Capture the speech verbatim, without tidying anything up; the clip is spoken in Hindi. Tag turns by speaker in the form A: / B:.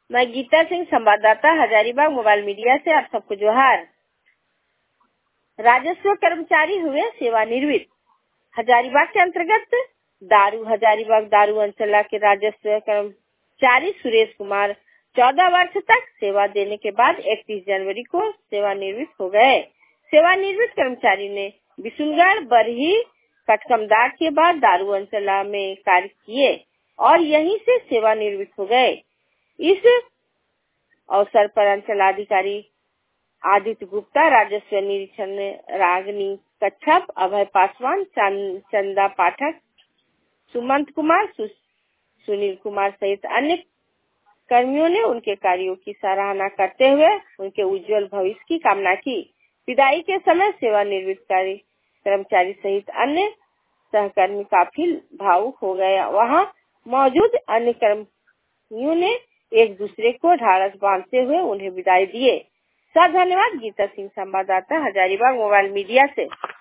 A: मैं गीता सिंह, संवाददाता हजारीबाग मोबाइल मीडिया से आप सबको जोहार। राजस्व कर्मचारी हुए सेवानिवृत्त। हजारीबाग के अंतर्गत दारू हजारीबाग दारू अंचला के राजस्व कर्मचारी सुरेश कुमार चौदह वर्ष तक सेवा देने के बाद इकतीस जनवरी को सेवानिवृत्त हो गए। सेवानिवृत्त कर्मचारी ने बिशुनगढ़, बरही, कटकमदाग के बाद दारू अंचला में कार्य किए और यहीं से सेवानिवृत्त हो गए। इस अवसर पर अंचलाधिकारी आदित्य गुप्ता, राजस्व निरीक्षण रागनी कच्छप, अभय पासवान, चंदा पाठक, सुमंत कुमार, सु, सुनील कुमार सहित अन्य कर्मियों ने उनके कार्यों की सराहना करते हुए उनके उज्जवल भविष्य की कामना की। विदाई के समय सेवानिवृत्त कर्मचारी सहित अन्य सहकर्मी काफी भावुक हो गए। वहां मौजूद अन्य कर्मियों ने एक दूसरे को ढाढ़स बांधते हुए उन्हें विदाई दिए। सब धन्यवाद। गीता सिंह, संवाददाता हजारीबाग मोबाइल मीडिया से।